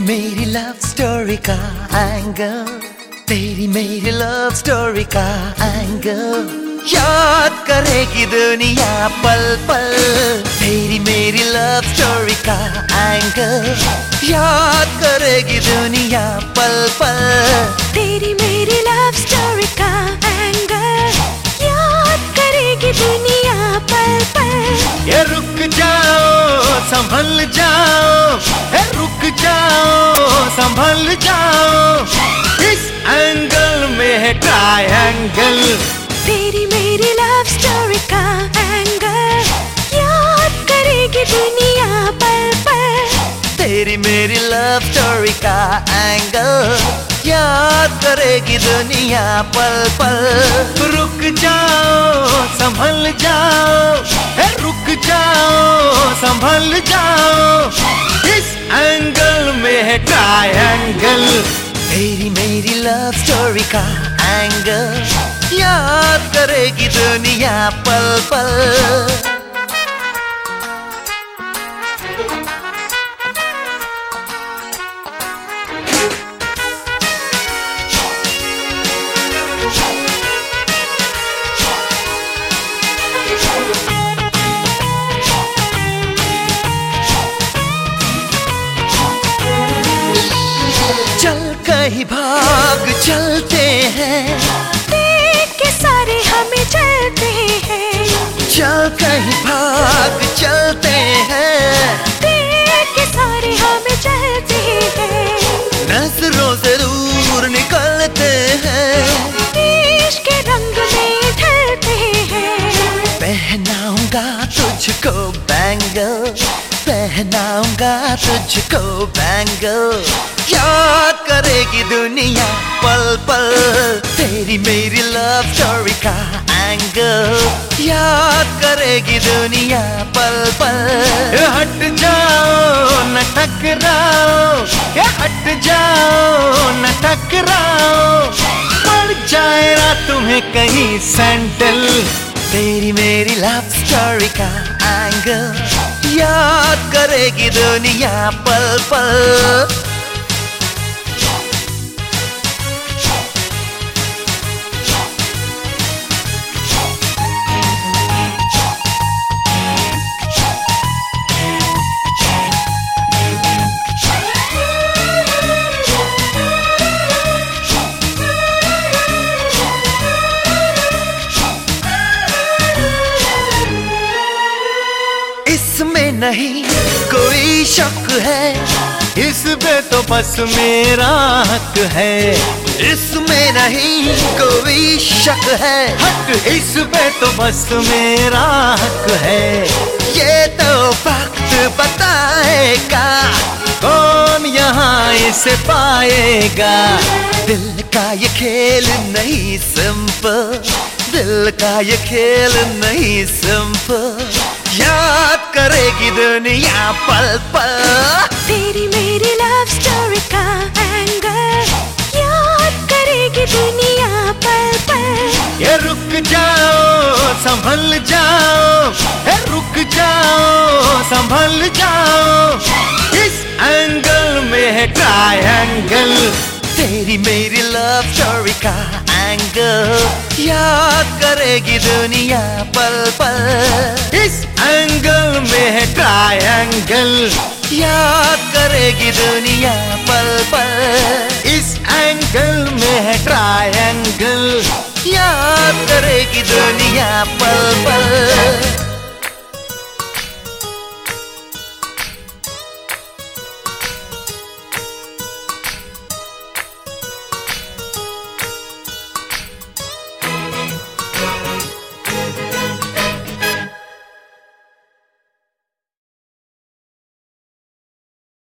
मेरी love story का angle, तेरी मेरी लव स्टोरी का एंगल, याद करेगी दुनिया पल पल। तेरी मेरी लव स्टोरी का एंगल, याद करेगी दुनिया पल पल। तेरी मेरी लव स्टोरी का एंगल, याद करेगी दुनिया पल पल। ये रुक जाओ संभल जाओ, ये रुक जाओ संभल जाओ, इस एंगल में है ट्रायंगल। तेरी मेरी लव स्टोरी का एंगल, याद करेगी दुनिया पल पल। तेरी मेरी लव स्टोरी का एंगल, याद करेगी दुनिया पल पल। रुक जाओ संभल जाओ, रुक जाओ संभल जाओ, इस एंगल में है ट्रायंगल। तेरी मेरी लव स्टोरी का एंगल, याद करेगी दुनिया पल पल। चल कहीं भाग चलते हैं, देख के सारे हमें चलते हैं। चल कहीं भाग चलते हैं, देख के सारे हमें चलते हैं। नजरों से दूर निकलते हैं, इश्क के रंग में ढलते हैं। पहनाऊंगा तुझको बैंगल, पहनाऊंगा तुझको बैंगल, याद करेगी दुनिया पल पल। तेरी मेरी लव स्टोरी का एंगल, याद करेगी दुनिया पल पल। हट जाओ न टकराओ, हट जाओ न टकराओ, पड़ जाए ना तुम्हें कहीं सैंडल। तेरी मेरी लव स्टोरी का एंगल, याद करेगी दुनिया पल पल। इसमें नहीं कोई शक है, इस पे तो बस मेरा हक है। इसमें नहीं कोई शक है, इस पे तो बस मेरा हक है। ये तो वक्त बताएगा कौन यहाँ इसे पाएगा। दिल का ये खेल नहीं सिंपल, दिल का ये खेल नहीं सिंपल, याद करेगी दुनिया पल पल। तेरी मेरी लव स्टोरी का एंगल, याद करेगी दुनिया पल पल। ये रुक जाओ संभल जाओ, रुक जाओ संभल जाओ, इस एंगल में है ट्रायंगल। तेरी मेरी लव स्टोरी का एंगल, याद करेगी दुनिया पल पल। इस एंगल में है ट्रायंगल, याद करेगी दुनिया पल पल। इस एंगल में है ट्रायंगल, याद करेगी दुनिया पल पल।